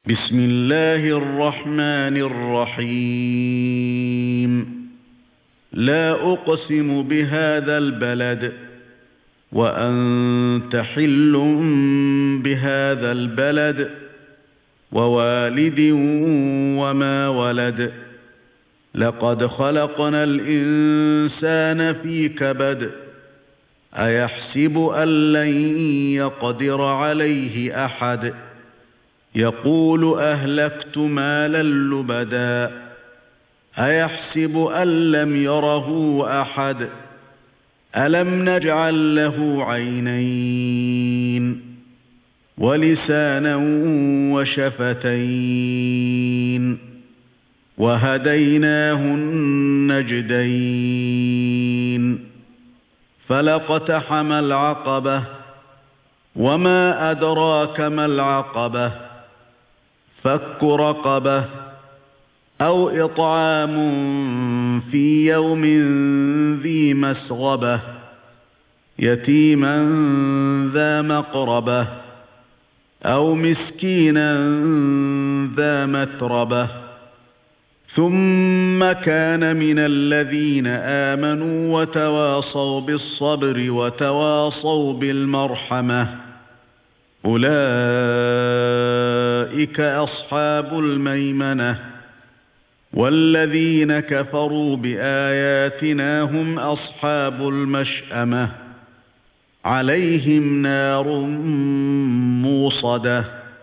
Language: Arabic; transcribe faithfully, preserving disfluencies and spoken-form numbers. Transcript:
بسم الله الرحمن الرحيم لا أقسم بهذا البلد وأنت حل بهذا البلد ووالد وما ولد لقد خلقنا الإنسان في كبد أيحسب أن لن يقدر عليه أحد يقول أهلكت مالا لبدا أيحسب أن لم يره أحد ألم نجعل له عينين ولسانا وشفتين وهديناه النجدين فلاقتحم العقبة وما أدراك ما العقبة فك رقبة أو إطعام في يوم ذي مسغبة يتيما ذا مقربة أو مسكينا ذا متربة ثم كان من الذين آمنوا وتواصوا بالصبر وتواصوا بالمرحمة أولئك أصحاب الميمنة والذين كفروا بآياتنا هم أصحاب المشأمة عليهم نار موصدة